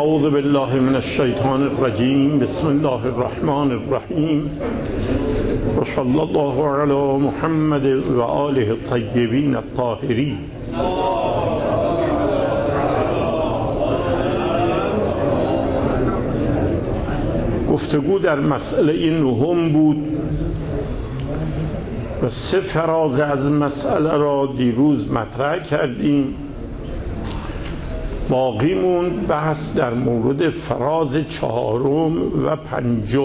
اعوذ بالله من الشیطان الرجیم. بسم الله الرحمن الرحیم و صلی الله علی محمد و آله الطیبین الطاهرین. گفتگو در مسئله نهم بود و 3 فراز از مسئله را دیروز مطرح کردیم. باقی موند بحث در مورد فراز 4 و 5.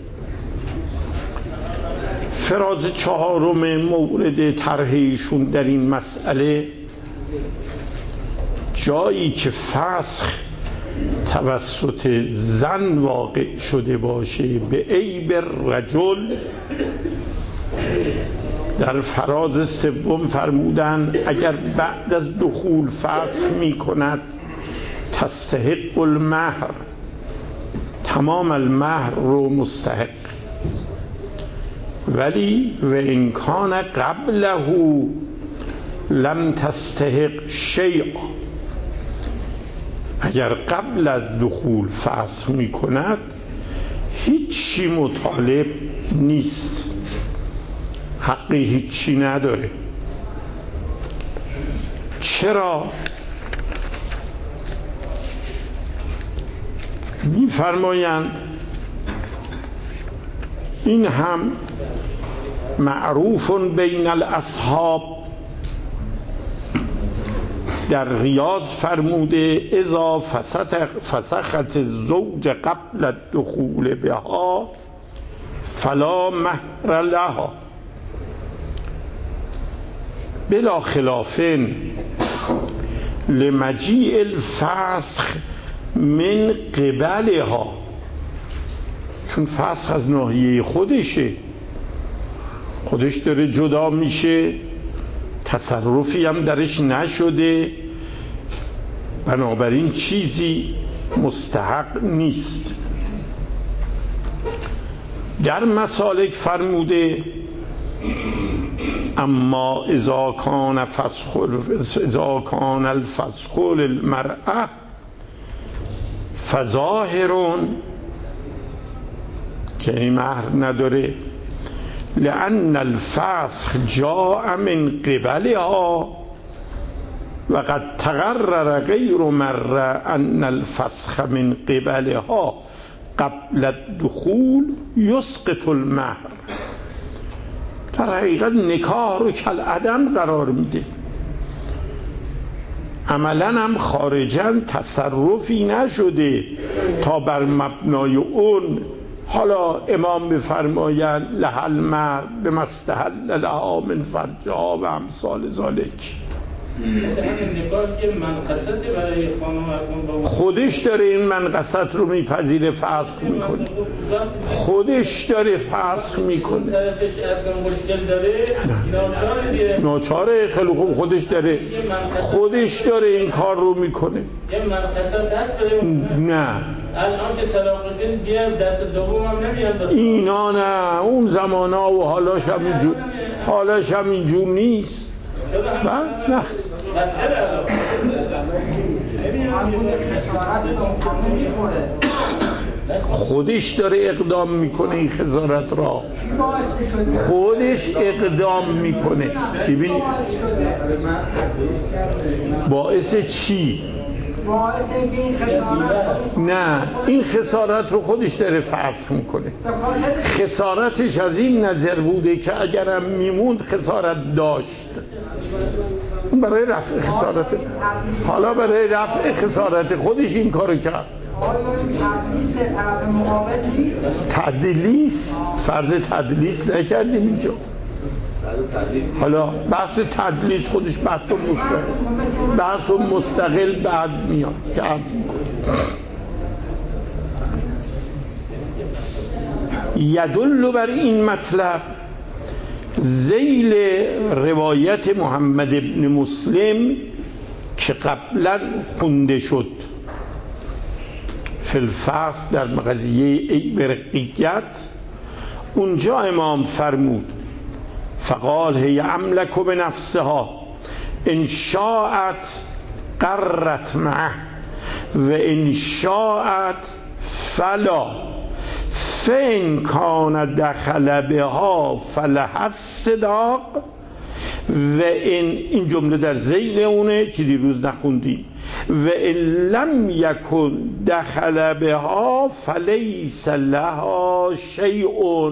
فراز 4 مورد طرح ایشون در این مسئله جایی که فسخ توسط زن واقع شده باشه به عیب رجل، در فراز 3 فرمودن اگر بعد از دخول فسخ می کند تستحق المهر، تمام المهر رو مستحق، ولی و ان کان قبله لم تستحق شیء، اگر قبل از دخول فسخ می کند هیچی مطالب نیست، حقی هیچی نداره. چرا؟ می‌فرمایند این هم معروف بین الاصحاب، در ریاض فرموده اذا فسخت الزوج قبل الدخول بها فلا مهر لها، بلا خلاف لمجیء الفسخ من قبلها، چون فسخ از ناحیه خودشه، خودش داره جدا میشه، تصرفی هم درش نشده، بنابراین چیزی مستحق نیست. در مسالک فرموده اما اذا کان الفسخ للمرأة فظاهرون، که این مهر نداره، لأن الفسخ جاء من قبلها و قد تقرر غیر مرة ان الفسخ من قبلها قبل الدخول یسقط المهر، در حقیقت نکاح رو کالعدم قرار میده، عملا هم خارجاً تصرفی نشده تا بر مبنای اون حالا امام بفرمایند لها المهر بما استحل لها من فرجها و امثال ذالک. خودش داره این منقصت رو میپذیره، فسخ میکنه، خودش داره فسخ میکنه، ناچاره، خیلی خوب، خودش داره این کار رو میکنه. نه اینا نه، اون زمانا و حالاش هم اینجور نیست. نه خودش داره اقدام میکنه، این خسارت را خودش اقدام میکنه. ببینید باعث چی؟ نه، این خسارت رو خودش داره فسخ میکنه. خسارتش از این نظر بوده که اگرم میموند خسارت داشت، اون برای رفع خسارت، حالا برای رفع خسارت خودش این کارو کرد. تدلیس، فرض تدلیس نکردیم اینجا، حالا بحث تدلیس خودش بحث مستقل بعد میاد که عرض میکنیم. یدل بر این مطلب ذیل روایت محمد ابن مسلم که قبلا خونده شد فی الفصل در قضیه عیب رقیت. اونجا امام فرمود فقال هی املک بنفسها ان شاءت قرت معه و ان شاءت فلا فان کان دخل بها فلها الصداق و این جمله در ذیل اونه که دیروز نخوندیم و ان لم یکن دخل بها فلیس لها شیء.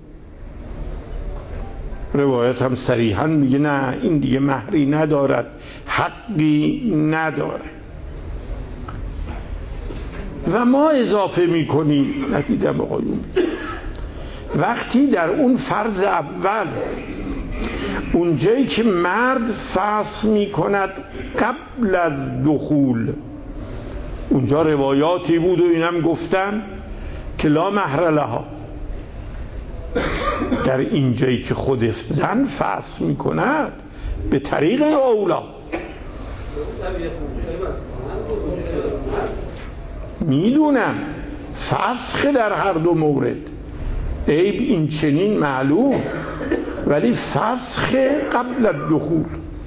روایت هم صریحا میگه نه، این دیگه مهری ندارد، حقی نداره. و ما اضافه میکنیم، ندیدم آقایون، وقتی در اون فرض اول اونجایی که مرد فسخ میکند قبل از دخول، اونجا روایاتی بود و اینم گفتن که لا مهر لها. در اینجایی که خود زن فسخ میکند به طریق اولا، میدونم فسخ در هر دو مورد، عیب این چنین معلوم، ولی فسخ قبل الدخول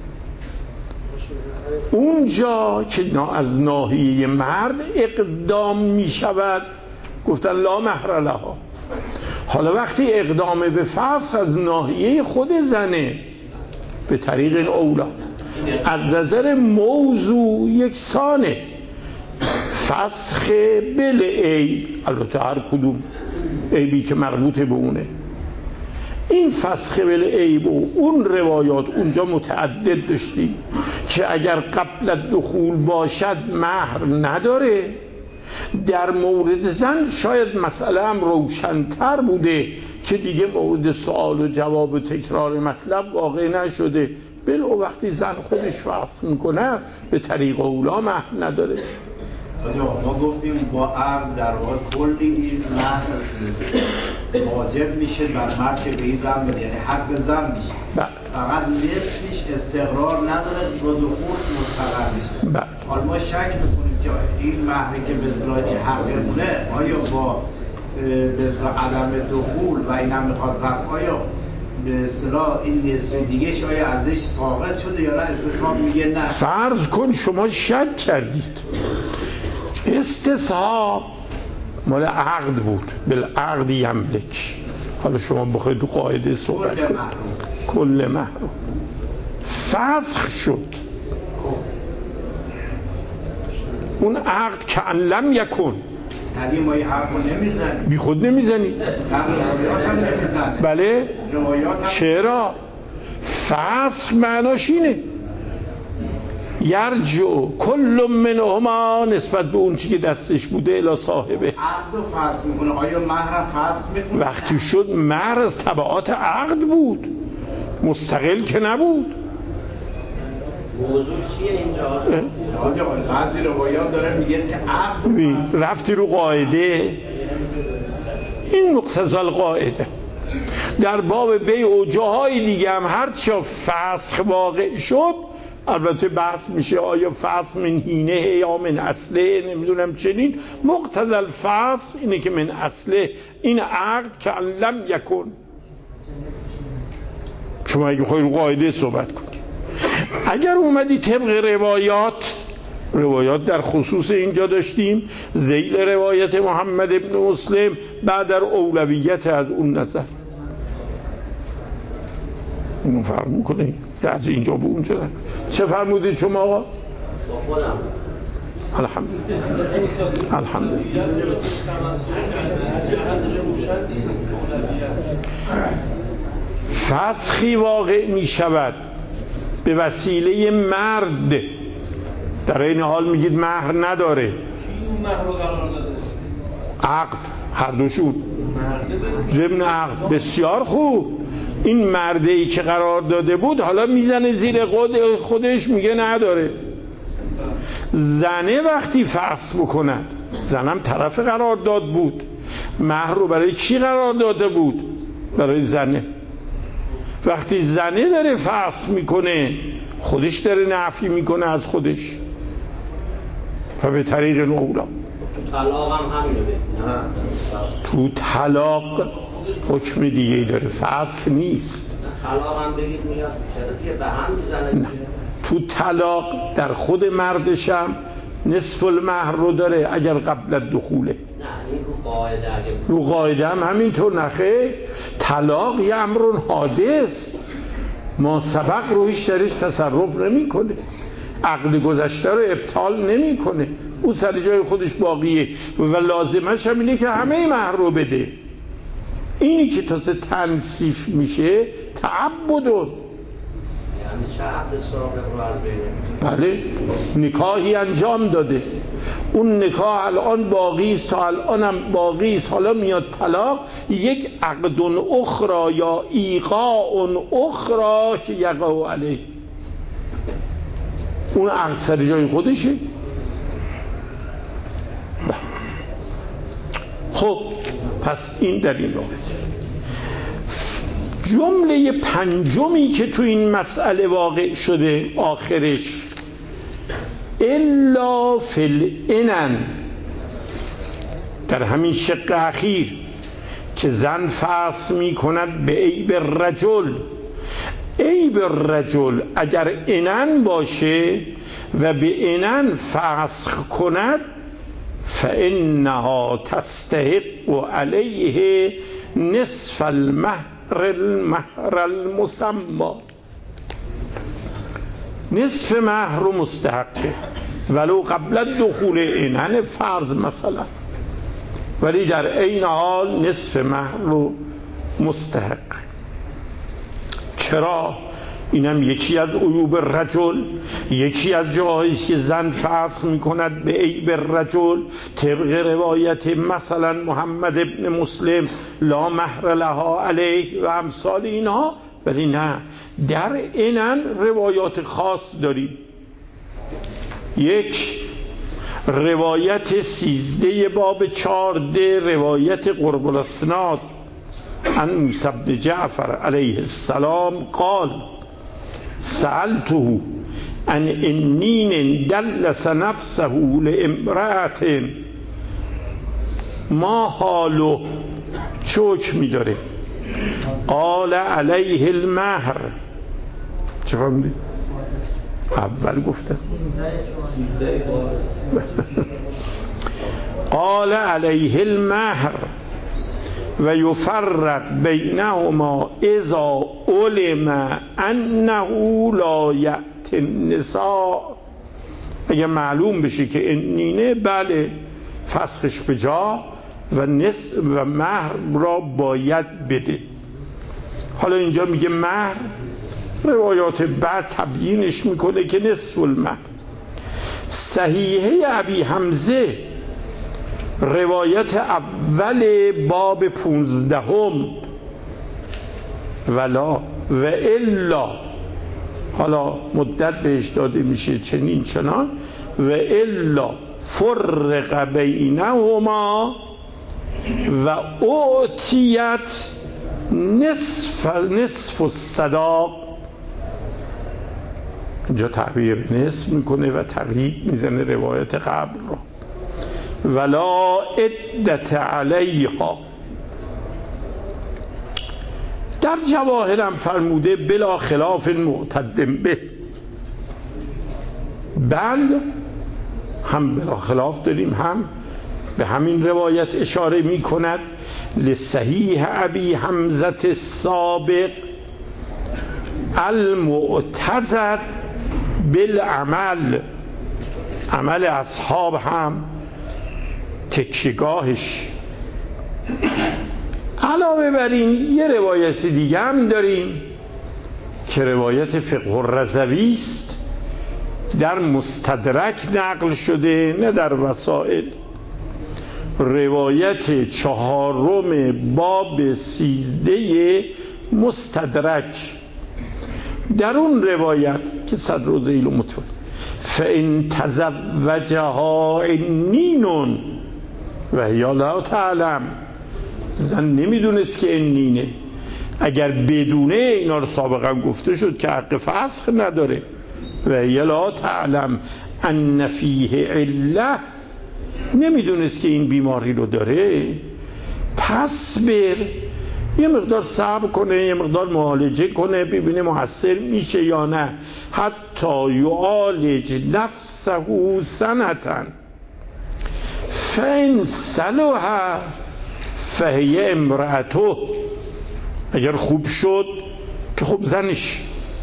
اونجا که از ناحیه مرد اقدام می شود گفتن لا مهر لها. حالا وقتی اقدام به فسخ از ناحیه خود زنه به طریق اولا، از نظر موضوع یکسانه، فسخ بل عیب، البته هر کدوم عیبی که مربوط به اونه. این فسخ بل عیب و اون روایات اونجا متعدد داشتیم که اگر قبل دخول باشد مهر نداره. در مورد زن شاید مسئله هم روشن‌تر بوده که دیگه مورد سوال و جواب و تکرار مطلب واقع نشده، بل و وقتی زن خودش فسخ میکنه به طریق اولا مهر نداره. ما گفتیم با عقد در واقع کلی این مهر واجب میشه بر مرد که به این زن بده، یعنی حق زن میشه، فقط نصفش استقرار نداره، با دخول مستقر میشه. حالا ما شک میکنیم که این مهری که به اصطلاح حقمونه آیا با به اصطلاح عدم دخول و این هم میخواد رفت، آیا به اصطلاح این نصف دیگهش آیا ازش ساقط شده یا نه؟ استثناء میگه نه. فرض کن شما شک کردید، استصحاب مال عقد بود، بالعقد یملک. حالا شما بخواید تو قاعده صحبت کنید کل محروم فسخ شد، اون عقد که ان لم یکن، یعنی ما این حرف رو نمیزنیم، بی خود نمیزنید. روایات هم نمیزنه. بله روایات هم چرا؟ فسخ معناش اینه یرجو کل منهما نسبت به اون چی که دستش بوده الی صاحبه. عقد رو فسخ میکنه، آیا مهر فسخ میکنه؟ وقتی شد مهر از تبعات عقد بود، مستقل که نبود. موضوع چیه اینجا؟ بعضی روایات داره میگه که عقد ببین رفتی رو قاعده، این مقتضی القاعده. در باب بیع و جاهای دیگه هم هرچی فسخ واقع شد، البته بحث میشه آیا فسخ من هینه یا من اصله، نمیدونم چنین. مقتضی الفسخ اینه که من اصله این عقد که ان لم یکن. شما اگه خواهی رو قاعده صحبت کنی، اگر اومدی طبق روایات در خصوص اینجا داشتیم، ذیل روایت محمد ابن مسلم، بعد در اولویت از اون نظر اینو فرق میکنه از اینجا به اونجا. چه فرمودید شما آقا؟ با خودم الحمدلله. فسخی واقع می شود به وسیله مرد، در این حال میگید مهر نداره. عقد، هر دوشون ضمن عقد. بسیار خوب، این مردی که قرار داده بود حالا میزنه زیر خودش میگه نداره. زنه وقتی فسخ بکند، زنم طرف قرار داد بود، مهر رو برای کی قرار داده بود؟ برای زنه. وقتی زنه داره فسخ میکنه، خودش داره نفی میکنه از خودش و به طریق اولا. طلاق هم همینو بگیم. تو طلاق حکم دیگه داره، فسخ نیست. طلاق هم بگید میاد چرا دیگه به هم میزنه. تو طلاق در خود مردشم نصف المهر رو داره اگر قبل الدخوله. نه این رو قاعده اگه رو قاعده هم همینطور نخه. طلاق یه امر حادث، ما سبق رو هیچ درش تصرف نمی کنه، عقد گذشته رو ابطال نمی کنه، اون سر جای خودش باقیه و لازمش هم اینه که همه مهر رو بده. اینی که تازه تنصیف میشه تعبدون، همیشه عقد سابق رو از بین بله نکاحی انجام داده، اون نکاح الان باقی است تا الان هم باقی است، حالا میاد طلاق، یک عقد اخرى یا ایقاع اخرى که یقع علیه، اون عقد سر جای خودشه. خب پس این در این رابطه. جمله پنجمی که تو این مسئله واقع شده آخرش الا فی الانن، در همین شق اخیر که زن فسخ می کند به عیب الرجل، عیب الرجل اگر انن باشه و به انن فسخ کند فانها تستحق علیه نصف المهر المسمى، نصف مهر رو مستحقه ولو قبل الدخول انن فرض مثلا، ولی در عین حال نصف مهر رو مستحق. چرا؟ اینم یکی از عیوب الرجل، یکی از جاهایی است که زن فسخ میکند به عیب الرجل طبق روایت مثلا محمد ابن مسلم لا مهر لها علیه و امثال اینها. ولی نه، در اینن روایات خاص داریم. یک روایت 13 باب 14 روایت قرب الاسناد عن موسی بن جعفر علیه السلام قال سألته عن انین دلس نفسه لامرأة ما حاله، چوک می داره، قال علیه المهر. چه فهمیدی؟ اول گفتم قال علیه المهر و یفرق بینهما اذا علم انه لا یأتی النساء، اگه معلوم بشه که انینه بله فسخش به جا و نصف و مهر را باید بده. حالا اینجا میگه مهر، روایات بعد تبیینش میکنه که نصف المهر. صحیحه ابی حمزه روایت اول باب 15 ولا و الا، حالا مدت بهش داده میشه چنین چنان، و الا فرق بینهما و اعطیت نصف الصداق. اینجا تعبیر نصف میکنه و تقیید میزنه روایت قبل رو. ولا عدت علیها، در جواهرم فرموده بلا خلاف معتدم به، بل هم بلا خلاف داریم، هم به همین روایت اشاره می کند لصحیح ابی حمزه السابق المعتزد بالعمل، عمل اصحاب هم تکیگاهش. علاوه بر این یه روایت دیگه هم داریم که روایت فقه الرضوی است، در مستدرک نقل شده نه در وسائل، روایت 4 باب 13 مستدرک. در اون روایت که صدر ذیل متفق فإن تزوجها عنین و هی لا تعلم، زن نمیدونست که عنینه، اگر بدونه اینا رو سابقا گفته شد که حق فسخ نداره، و هی لا تعلم ان فیه عله، نمیدونست که این بیماری رو داره، تصبر، یه مقدار صبر کنه، یه مقدار معالجه کنه، ببینه مؤثر میشه یا نه، حتی حتی یعالج نفسه سنتن فین صلح فهی امرأته. اگر خوب شد که خوب زنش.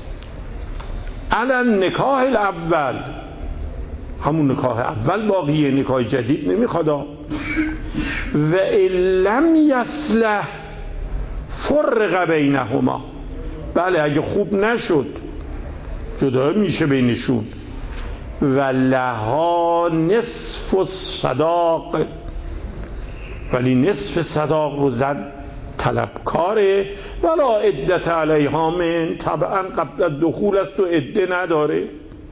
علی نکاح الاول، همون نکاح اول باقیه، نکاح جدید نمیخواد. و ان لم یصلح فرق بینهما. بله اگه خوب نشد جدا میشه بینشون. و لها نصف الصداق، ولی نصف صداق رو زن طلبکاره. ولا عدت علیها من، طبعا قبل الدخول است و عده نداره.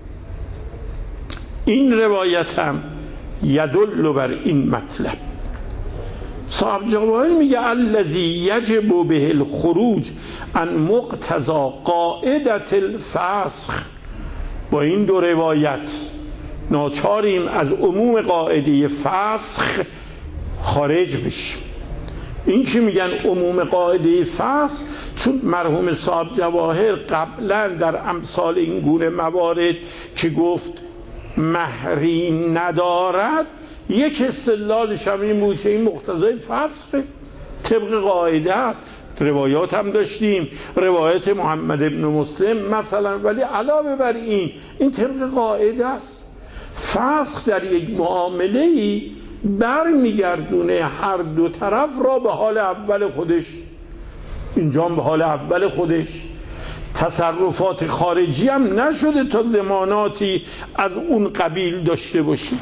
این روایت هم یدل بر این مطلب. صاحب جواهر میگه الذی یجب به الخروج عن مقتضی قاعدة الفسخ. با این دو روایت ناچاریم از عموم قاعده فسخ خارج بشیم. این چی میگن عموم قاعده فسخ؟ چون مرحوم صاحب جواهر قبلا در امثال این گونه موارد که گفت مهری ندارد، یک استدلالش هم این بود که این مقتضای فسخ طبق قاعده است. روایات هم داشتیم، روایت محمد ابن مسلم مثلا. ولی علاوه بر این طبق قاعده است. فسخ در یک معامله‌ای برمیگردونه هر دو طرف را به حال اول خودش. اینجا به حال اول خودش. تصرفات خارجی هم نشده تا ضماناتی از اون قبیل داشته باشید.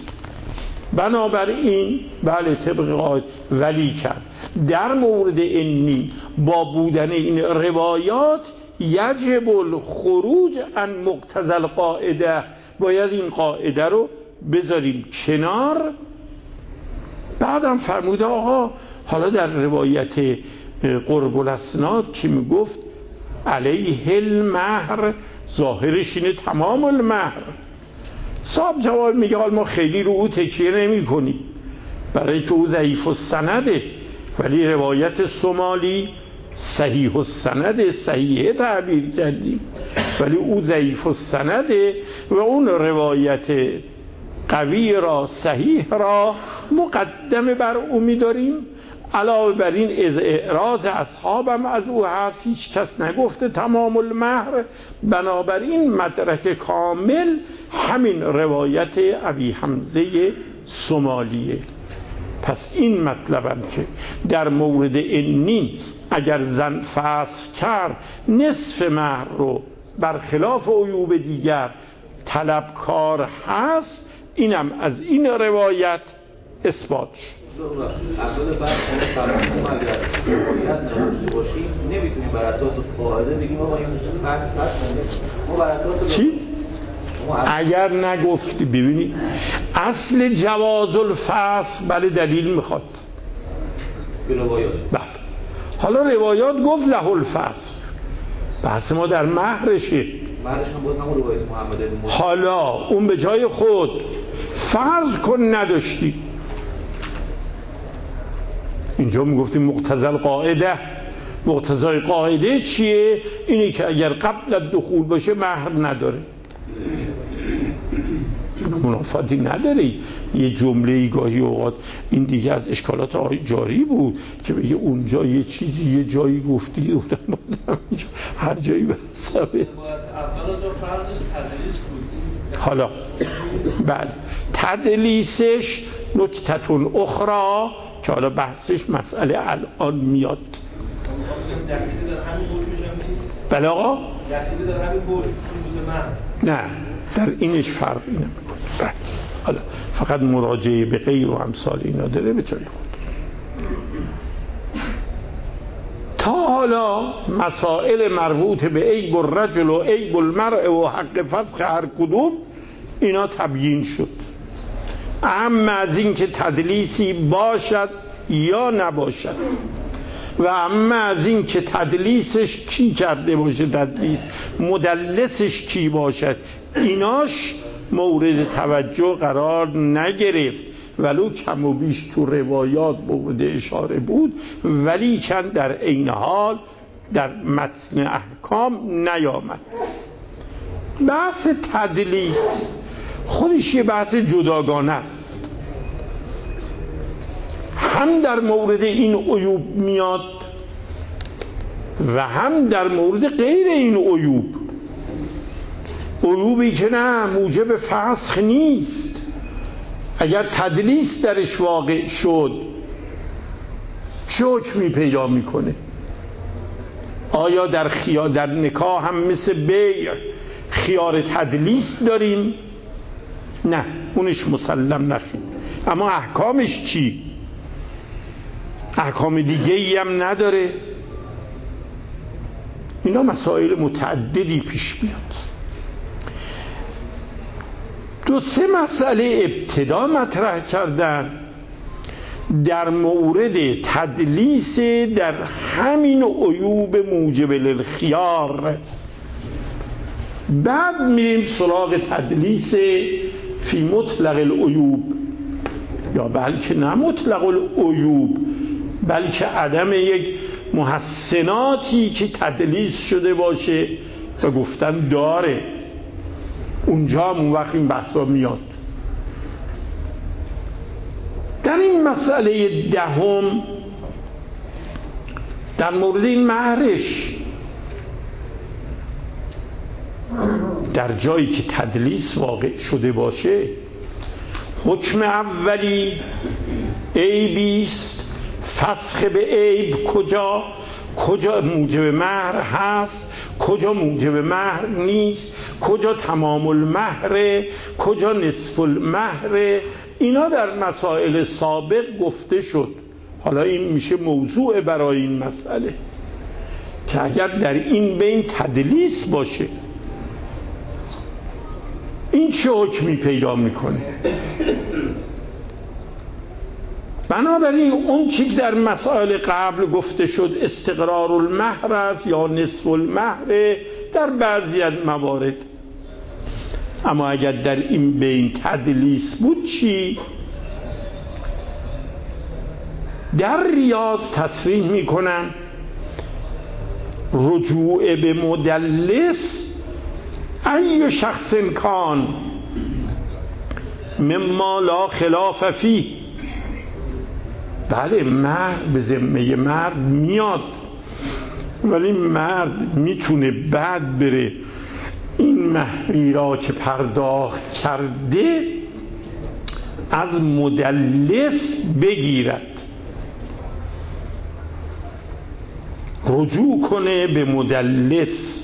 بنابراین بله طبق قاعده. ولی کرد در مورد اینی با بودن این روایات یجب الخروج عن مقتضی القاعده، باید این قاعده رو بذاریم کنار. بعدم فرموده آقا حالا در روایت قرب الاسناد که میگفت علیه المهر، ظاهرش اینه تمام المهر. صاحب جواب میگه حال ما خیلی رو او تکیه نمی کنیم برای که او ضعیف السنده، ولی روایت سومالی صحیح السنده، صحیحه تعبیر کردیم، ولی او ضعیف السنده و اون روایت قوی را صحیح را مقدم بر او می‌داریم. علاوه بر این از اعراض اصحابم از او هست، هیچ کس نگفته تمام المهر. بنابراین مدرک کامل همین روایت ابی حمزه سومالیه. پس این مطلبم که در مورد اینین اگر زن فسخ کرد نصف مهر رو برخلاف عیوب دیگر طلبکار هست، اینم از این روایت اثبات شد. اول بعد ما اگر روایت نداشته باشیم نمیتونیم بر اساس قاعده بگیم آقا این فسخ هست. ما بر اساس چی؟ اگر نگفتی ببینی اصل جواز الفسخ بله دلیل میخواد به روایات. بله حالا روایات گفت له الفسخ، بحث ما در مهرشه. مهرش هم بود همون روایت محمد ابن مسلم. حالا اون به جای خود فرض کن نداشتی، اینجا میگفتیم مقتضی القاعده. مقتضای قاعده چیه؟ اینه که اگر قبل از دخول باشه مهر نداره. منافاتی نداره. یه جمله گاهی اوقات این دیگه از اشکالات آقای جاری بود که بگه اونجا یه چیزی یه جایی گفتی هر جایی به حسابه. حالا بله تدلیسش نکتتون اخرى که حالا بحثش مسئله الان میاد. بله آقا نه در اینش فرقی نمیکنه. بله حالا فقط مراجعه به غیر و امثال اینا داره به جای خود. تا حالا مسائل مربوط به عیب الرجل و عیب المرء و حق فسخ هر کدوم اینا تبیین شد. اما از این که تدلیسی باشد یا نباشد و اما از این که تدلیسش کی کرده باشه، تدلیس مدلسش کی باشد، ایناش مورد توجه قرار نگرفت. ولو کم و بیش تو روایات مورد اشاره بود، ولی کن در عین حال در متن احکام نیامد. بحث تدلیس خودش یه بحث جداگانه است، هم در مورد این عیوب میاد و هم در مورد غیر این عیوب. عیوبی که نه موجب فسخ نیست، اگر تدلیس درش واقع شد چه حکمی پیدا میکنه؟ آیا در نکاح هم مثل بیع خیار تدلیس داریم؟ نه، اونش مسلم نخیر. اما احکامش چی؟ احکام دیگه ای هم نداره؟ اینا مسائل متعددی پیش بیاد. 2-3 مسئله ابتدا مطرح کردن در مورد تدلیس در همین عیوب موجب للخیار. بعد میریم سراغ تدلیس فی مطلق العیوب، یا بلکه نه مطلق العیوب، بلکه عدم یک محسناتی که تدلیس شده باشه و گفتن داره. اونجا هم اون وقت این بحثا میاد. در این مسئله دهم در مورد این مهرش، در جایی که تدلیس واقع شده باشه حکم اولی عیبیست، فسخ به عیب کجا موجب مهر هست، کجا موجب مهر نیست، کجا تمام المهر، کجا نصف المهر. اینا در مسائل سابق گفته شد. حالا این میشه موضوع برای این مسئله که اگر در این بین تدلیس باشه این چه حکمی پیدا میکنه. بنابراین اون چی که در مسائل قبل گفته شد استقرار المهر است یا نصف المهر در بعضی از موارد. اما اگر در این بین تدلیس بود چی؟ در ریاض تصریح میکنن رجوع به مدلس ای شخص کان مما لا خلاف فیه. بله، مرد به ذمه مرد میاد، ولی مرد میتونه بعد بره این مهری را که پرداخت کرده از مدلس بگیرد، رجوع کنه به مدلس.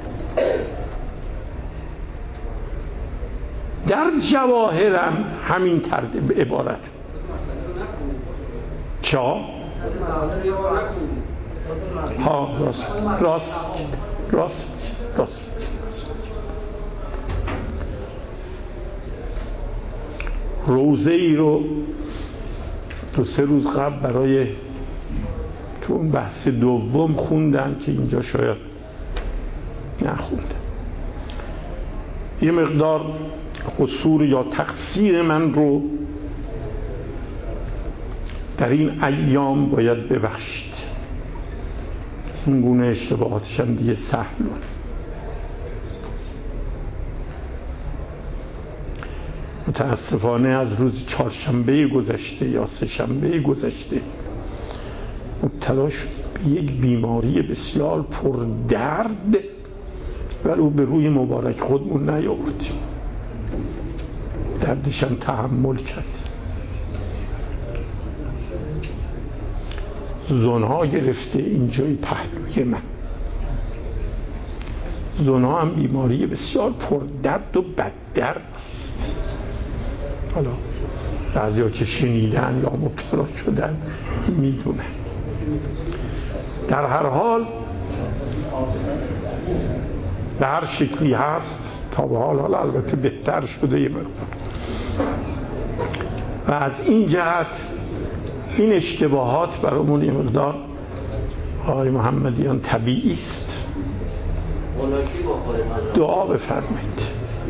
در جواهرم همین ترتیب عبارت. چا؟ ها، راست. روزه ای رو 2-3 روز قبل برای تو اون بحث دوم خوندم که اینجا شاید نخوندم. یه مقدار قصور یا تقصیر من رو در این ایام باید ببخشید. این گونه اشتباهاتش هم دیگه سهل. متاسفانه از روز 4شنبه گذشته یا 3 شنبه گذشته مبتلا شد به یک بیماری بسیار پردرد، ولو به روی مبارک خودمون نیاوردیم. دردشم تحمل کرد. زنها گرفته اینجای پهلوی من. زنها هم بیماری بسیار پردرد و بددرد است. حالا بعضی ها که شنیدن یا مبتلا شدن میدونن. در هر حال به هر شکلی هست تا به حال البته بهتر شده یه مقدار، و از این جهت این اشتباهات برامون یه مقدار آقای محمدیان طبیعی است. دعا بفرمایید.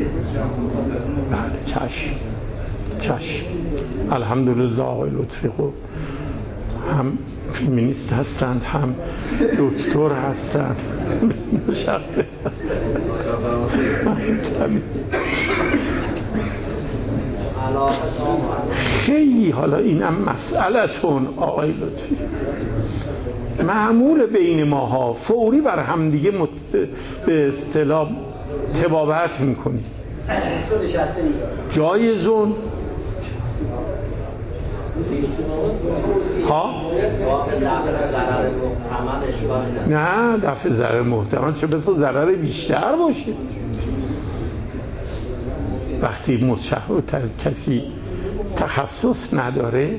بله، چشم. الحمدلله آقای لطفی خوب هم فیمینیست هستند، هم دکتر هستند. خیلی حالا اینم مسئلتون آقای لطفی معمول بین ماها فوری بر همدیگه به اصطلاح تبابت میکنی جایزون ها؟ نه دفع ضرر محتمل چه بسا ضرر بیشتر باشه وقتی کسی تخصص نداره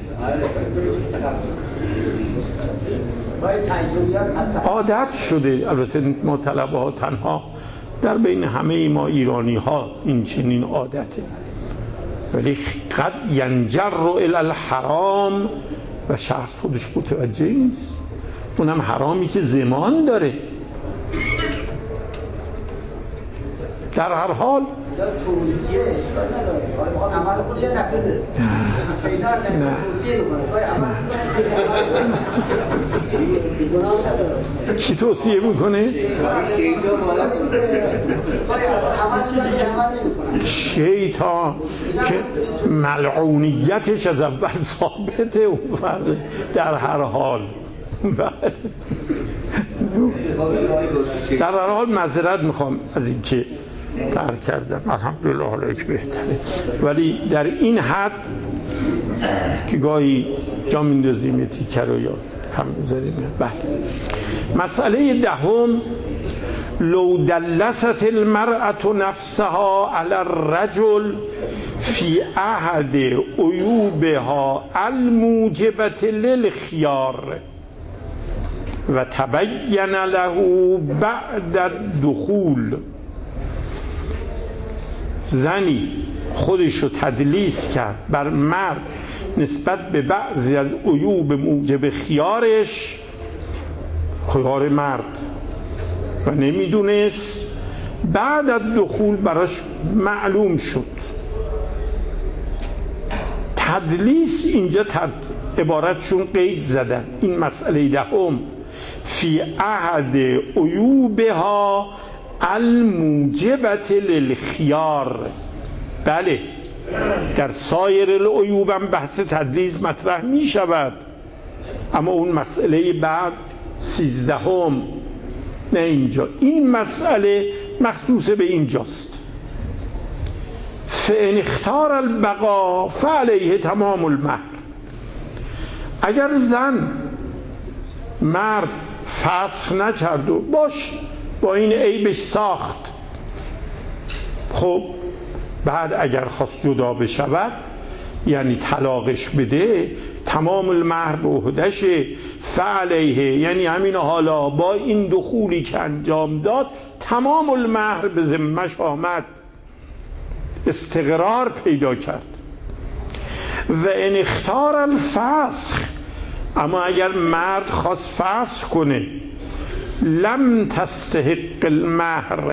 عادت شده. البته ما طلبه ها تنها در بین همه ما ایرانی ها این چنین عادته، ولی قد ینجر الی الحرام و شخص خودش متوجه نیست، اونم حرامی که زمان داره. در هر حال توصیه اشکال نداره، حالا میخوام عمل کنه یا نکنه شیطان نمیخواد توصیه میکنه عمل کی توصیه میکنه؟ شیطان که ملعونیتش از اول ثابته اون فرد در هر حال. در هر حال معذرت میخوام از این که ترک کردم، الحمدلله حالا که بهتره، ولی در این حد که گاهی جا میندازیم تیکه رو یا کم بذاریم. بله. مسئله دهم لو دلست المرأة نفسها على الرجل في احد عیوبها الموجبة للخيار و تبین له بعد الدخول. زنی خودشو تدلیس کرد بر مرد نسبت به بعضی از عیوب موجب خیارش، خیار مرد، و نمیدونست، بعد از دخول براش معلوم شد. تدلیس اینجا عبارتشون قید زدن. این مسئله دهم فی احد عیوبها الموجبة للخیار. بله در سایر العیوب هم بحث تدلیس مطرح می شود، اما اون مسئله بعد 13ام نه اینجا. این مسئله مخصوص به اینجاست. فان اختار البقاء فعلیه تمام المهر. اگر زن مرد فسخ نکرد و باش با این عیبش ساخت، خب بعد اگر خواست جدا بشود یعنی طلاقش بده، تمام المهر به عهدشه. فعلیه یعنی همین حالا با این دخولی که انجام داد تمام المهر به ذمش آمد، استقرار پیدا کرد. و ان اختار الفسخ، اما اگر مرد خواست فسخ کنه، لم تستحق المهر،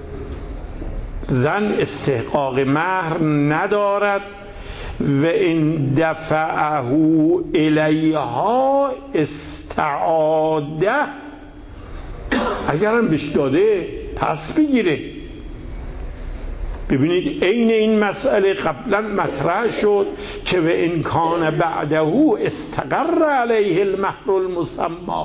زن استحقاق مهر ندارد. و ان دفعه الیها استعاده، اگرم بهش داده پس بگیره. ببینید عین این مسئله قبلا مطرح شد که و ان کان بعده استقر علیه المهر المسمی.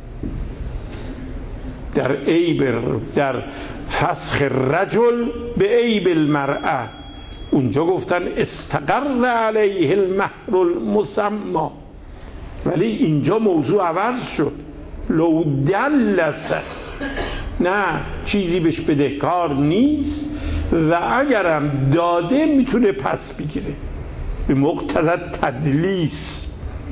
در عیب، در فسخ رجل به عیب المرأه، اونجا گفتن استقر علیه المهر المسمی، ولی اینجا موضوع عوض شد. لو دلس، نه چیزی بهش بدهکار نیست و اگرم داده میتونه پس بگیره به مقتضی تدلیس.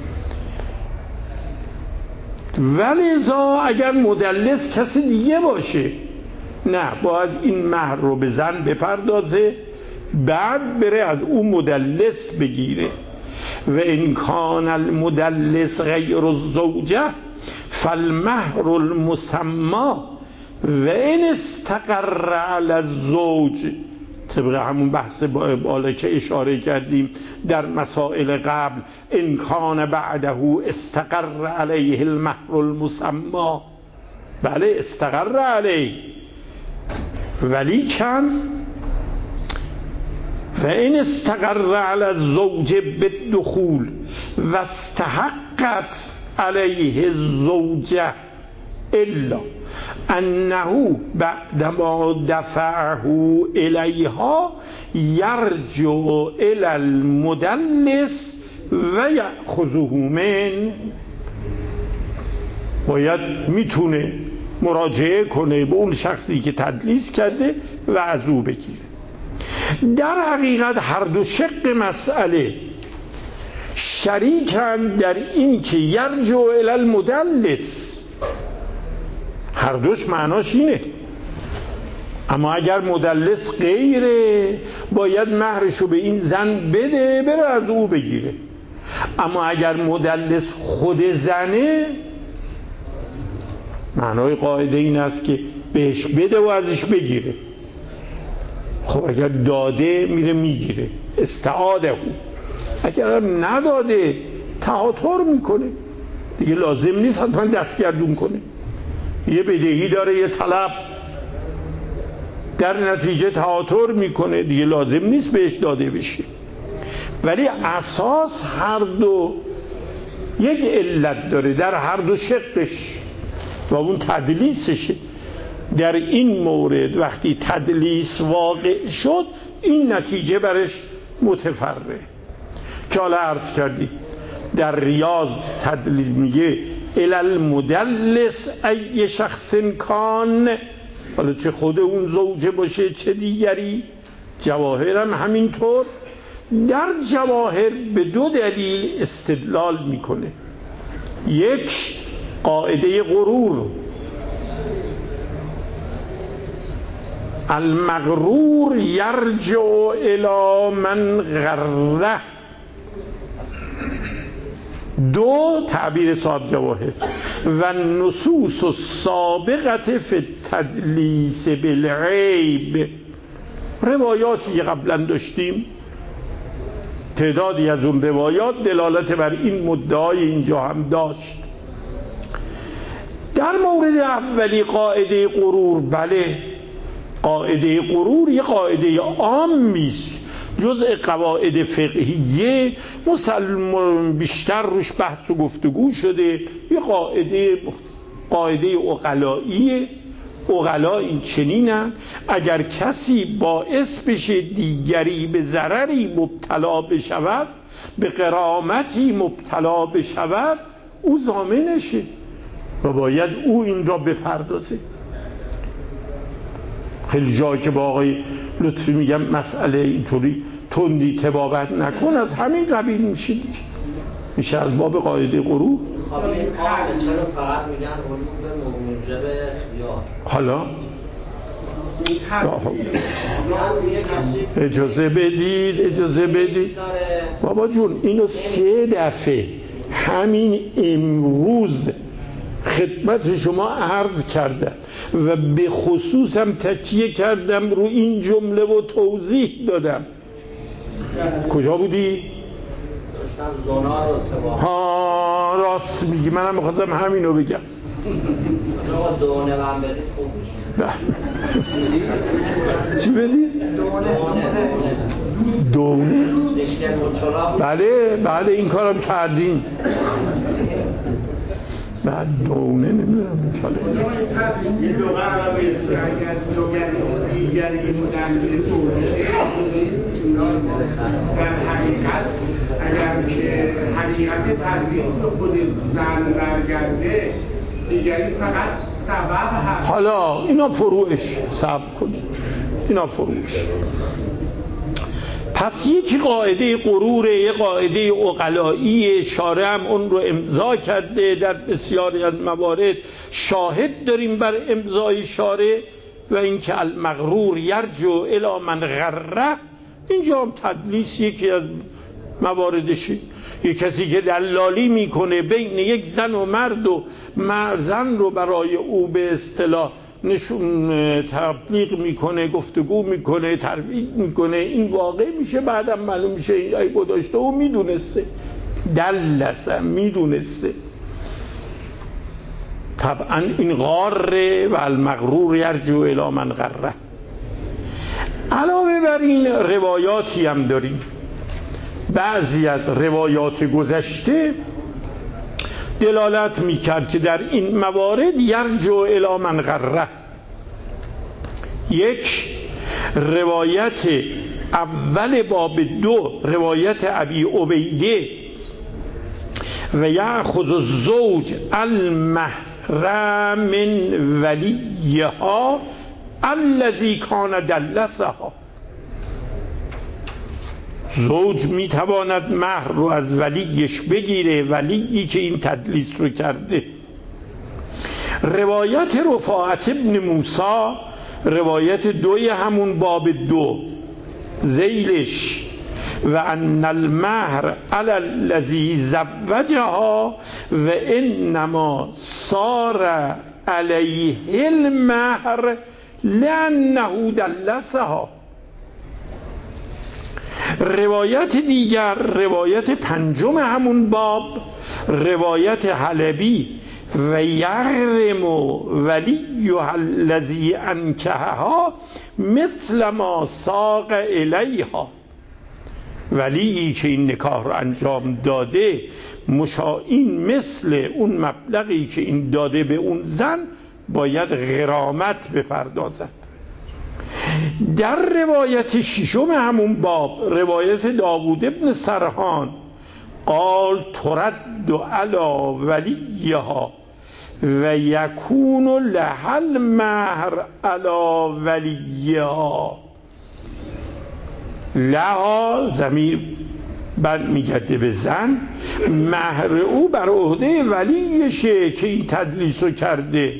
ولذا اگر مدلس کسی دیگه باشه، نه باید این مهر رو به زن بپردازه، بعد بره از اون مدلس بگیره. و ان کان المدلس غیر الزوجه فالمهر المسمی و ان استقر علی الزوج، طبق همون بحث بالا که اشاره کردیم در مسائل قبل، ان کان بعده استقر علیه المهر المسمی. بله استقر علیه، ولی کن و این استقر علی الزوج بالدخول و استحقت علیه الزوجه الا انه بعدما دفعه الیها یرجع الی المدلس و یأخذه من. باید میتونه مراجعه کنه به اون شخصی که تدلیس کرده و از او بگیره. در حقیقت هر دو شق مسئله شریکند در این که یرجع الی المدلس، هر دوش معناش اینه. اما اگر مدلس غیره باید مهرشو به این زن بده بره از او بگیره. اما اگر مدلس خود زنه، معنای قاعده این است که بهش بده و ازش بگیره. خب اگر داده میره میگیره، استعاده او. اگر هم نداده تهاتر میکنه دیگه، لازم نیست حتما دستگردون کنه. یه بدهی داره، یه طلب، در نتیجه تهاتر میکنه دیگه، لازم نیست بهش داده بشه. ولی اساس هر دو یک علت داره در هر دو شقش و اون تدلیسشه. در این مورد وقتی تدلیس واقع شد این نتیجه برش متفرعه که حالا عرض کردی در ریاض تدلیل میگه الی المدلس ای شخص کان، حالا چه خود اون زوجه باشه چه دیگری. جواهر هم همینطور. در جواهر به دو دلیل استدلال میکنه. یک، قاعده غرور، المغرور یرجع الی من غره. دو، تعبیر صاحب جواهر، و نصوص السابقه فی التدلیس بالعیب. روایاتی که قبلا داشتیم، تعدادی از اون روایات دلالت بر این مدعای اینجا هم داشت. در مورد اولی قاعده غرور، بله قاعده غرور یه قاعده عامی است، جزء قواعد فقهیه، مسلم بیشتر روش بحث و گفتگو شده. یه قاعده عقلاییه. عقلا این چنینن: اگر کسی باعث بشه دیگری به ضرری مبتلا بشود، به غرامتی مبتلا بشود، او ضامنشه و باید او این را بپردازه. خیلی جایی که با آقای لطفی میگم مسئله اینطوری تندی تبابت نکن، از همین قبیل میشه دیگه، میشه از باب قاعده غرور. خب این قاعده چرا فقط میگن علوم موجب خیار؟ حالا اجازه بدید بابا جون، اینو 3 دفعه همین امروز خدمت شما عرض کردم و به خصوص هم تکیه کردم رو این جمله و توضیح دادم. کجا بودی؟ داشتم زنا رو اتباع. ها راست میگی، منم میخواستم همینو بگم. شما دونه من بدید خوب میشه. چی بدید؟ دونه. بله این کارم کردین. بعد دونه نمیدونم چاله این لغه عربی اگر دیگری بودن در حقیقت اگر که حقیقت تدریس به خود زن برگرده، دیگری فقط سبب هست. حالا اینا فروعش صبر کنید، اینا فروعش. پس یکی قاعده غروره، یه قاعده عقلایی، شارع هم اون رو امضا کرده، در بسیاری از موارد شاهد داریم بر امضای شارع. و اینکه المغرور یرجع الی من غره، اینجا هم تدلیس یکی از مواردشه. یک کسی که دلالی میکنه بین یک زن و مرد و زن رو برای او به اصطلاح نشون تبلیغ میکنه، گفتگو میکنه، ترویج میکنه، این واقع میشه، بعدم معلوم میشه این عیبو داشته و میدونسته، دلسه میدونسته. طبعا این غاره و المغرور یرجع الی من غره. علاوه بر این روایاتی هم داریم، بعضی از روایات گذشته دلالت میکرد که در این موارد یرجع الی من غره. یک روایت اول باب 2 روایت ابی عبیده و یأخذ الزوج المهر من ولیها الذی کان دلسها. زوج میتواند مهر رو از ولیش بگیره، ولیی که این تدلیس رو کرده. روایت رفاعت ابن موسی روایت 2 همون باب 2 ذیلش و ان المهر علی الذی زوجها و انما صار علیه المهر لانه دلسها. روایت دیگر روایت 5 همون باب روایت حلبی و یغرم ولیها الذی انکحها مثل ما ساق الیها. ولیی که این نکاح رو انجام داده این مثل اون مبلغی که این داده به اون زن باید غرامت بپردازد. در روایت 6 همون باب روایت داوود ابن سرحان قال ترد علی ولیها و یکون لها المهر علی ولیها. لها ضمیر میگرده به زن، مهر او بر عهده ولیشه که این تدلیسو کرده.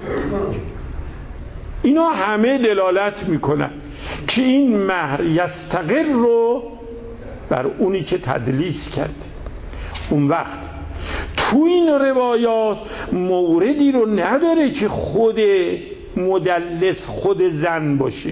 اینا همه دلالت میکنن که این مهر یستقر رو بر اونی که تدلیس کرده. اون وقت تو این روایات موردی رو نداره که خود مدلس خود زن باشه.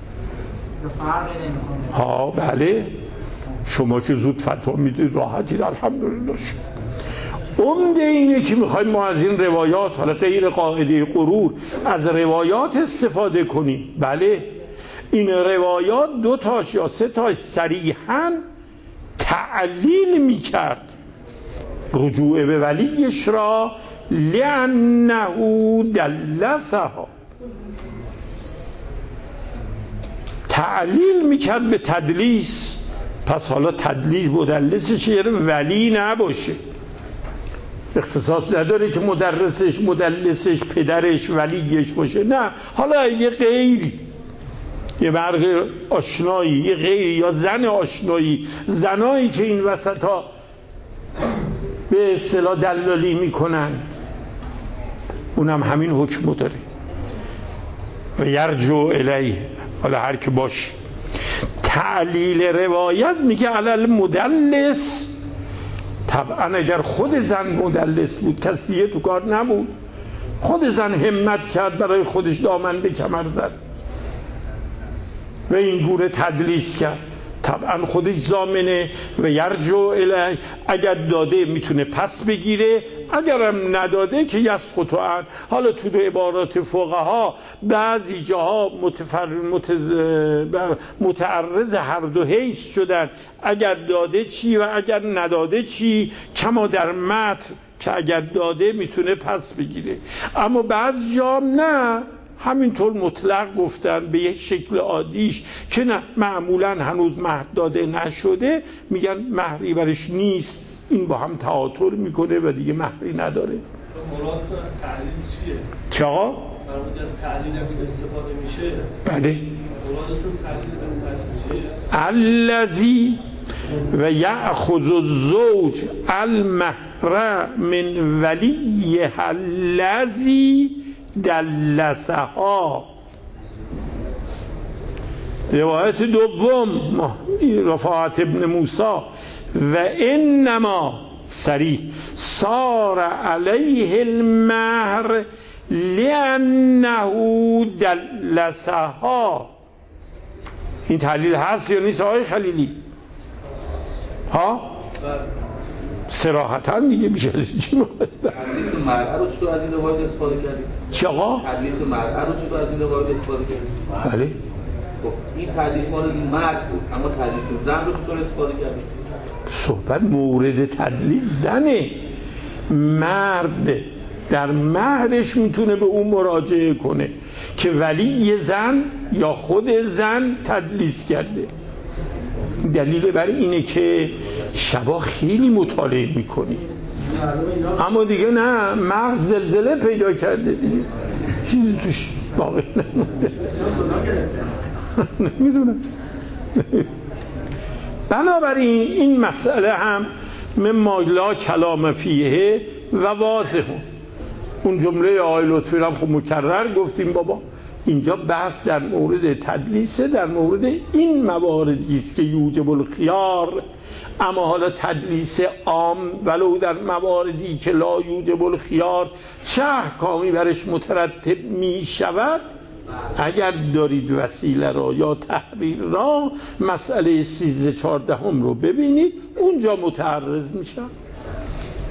ها بله، شما که زود فتوا میدید راحتید الحمدلله. عمده اینه که میخوایم ما از این روایات حالا غیر قاعده غرور از روایات استفاده کنیم. بله این روایات 2 تاش یا 3 تاش صریحاً تعلیل میکرد رجوع به ولیش را لأنه دلسها، تعلیل میکرد به تدلیس. پس حالا تدلیس مدلسش یه ولی نباشه، اختصاص نداره که مدلسش پدرش ولیش باشه. نه، حالا یه غیری، یه مرد آشنایی، یه غیری یا زن آشنایی، زنایی که این وسط ها به اصطلاح دلالی میکنن، اونم همین حکم داره. و یرجع الیه، حالا هر که باشه. تعلیل روایت میگه علی المدلس. طبعا اگر خود زن مدلس بود، کسی تو کار نبود، خود زن همت کرد برای خودش دامن به کمر زد و این گونه تدلیس کرد، طبعا خودش ضامنه. و یرجع الیه، اگر داده میتونه پس بگیره، اگرم نداده که یسقط عن. حالا تو عبارات فقها بعضی جاها متعرض هر دو حیث شدن، اگر داده چی و اگر نداده چی، کما در متن که اگر داده میتونه پس بگیره. اما بعضی جا نه، همینطور مطلق گفتن به یک شکل عادیش که نه، معمولا هنوز مهر داده نشده، میگن مهری برش نیست، این با هم تعاطر میکنه و دیگه مهری نداره. مرادتون از تعلیل چیه؟ چه آقا؟ مربوط از تعلیل هم استفاده میشه؟ بله. مرادتون تعلیل از تعلیل چیه؟ الذی و یأخذ الزوج المهر من ولیه الذی دلسها. روایت 2 رفاعت ابن موسی و انما صریح صار علیه المهر لانه دلسها. این تعلیل هست یا نیست آقای خلیلی؟ ها؟ صراحتاً دیگه میشه چی تدلیس مرأة رو چطور از این روایت استفاده کردید؟ چی آقا؟ تدلیس مرأة رو چطور از این روایت استفاده کردید؟ بله. خب این تدلیس مال مرد بود، اما تدلیس زن رو چطور استفاده کردید؟ صحبت مورد تدلیس زنه. مرد در مهرش میتونه به اون مراجعه کنه که ولی زن یا خود زن تدلیس کرده. دلیل بر اینه که شبا خیلی مطالعه میکنی، اما دیگه نه، مغز زلزله پیدا کرده دیگه، چیزی توش باقی نمونده. نمیدونم. بنابراین این مسئله هم مما لا کلام فیه و واضح. اون جمله آقای لطفی هم خب مکرر گفتیم بابا اینجا بحث در مورد تدلیسه، در مورد این مواردی است که یوجب الخیار. اما حالا تدلیس عام ولو در مواردی که لا یوجب الخیار چه احکامی برش مترتب می شود؟ اگر دارید وسیله را یا تحریر را، مسئله 13-14 رو ببینید، اونجا متعرض میشه.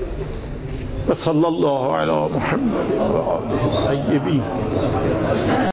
و صلی الله علی محمد و آله الطیبین.